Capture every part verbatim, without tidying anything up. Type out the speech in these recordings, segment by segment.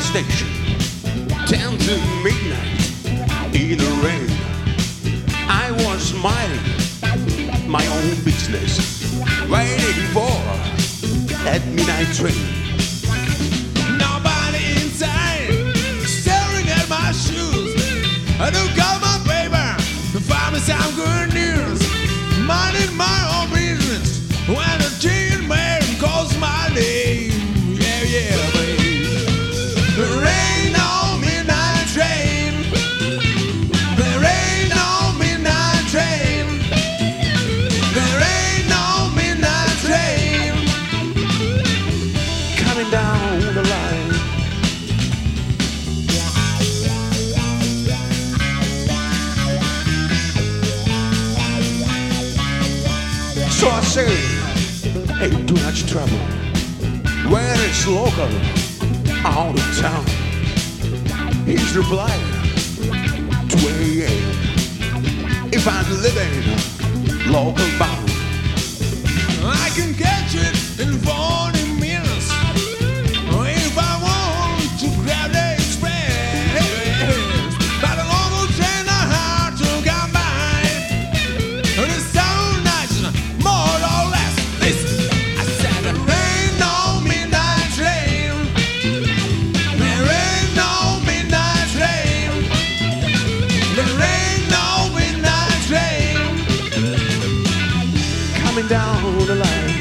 station, ten to midnight, in the rain. I was minding my own business, waiting for that midnight train. Nobody inside, staring at my shoes. I don't got my paper to find me some good news. Minding my own business when the tin man calls my name. Yeah, yeah, baby. There ain't no midnight train. There ain't no midnight train. There ain't no midnight train coming down the line. So I say, hey, too much trouble. Where it's local, out of town. He's replying, two a m If I'm living local bound, I can catch it in forty minutes. If I want to grab the express, but a local train I have to come by. It's so nice, more or less. Listen, I said there ain't no midnight train. There ain't no midnight train. There ain't no midnight train coming down the line.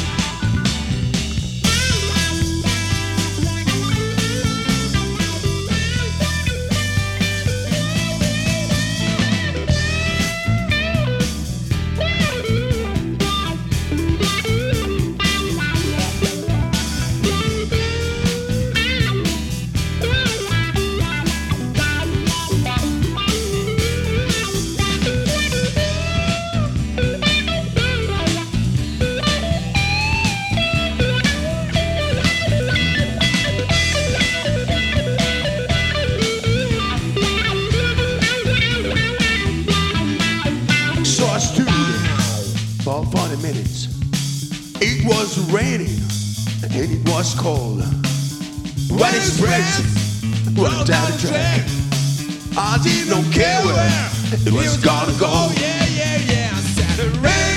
So I stood for forty minutes. It was raining and it was cold. When express went down the track, I did not care where it was gonna go. Yeah, yeah, yeah. I said the rain.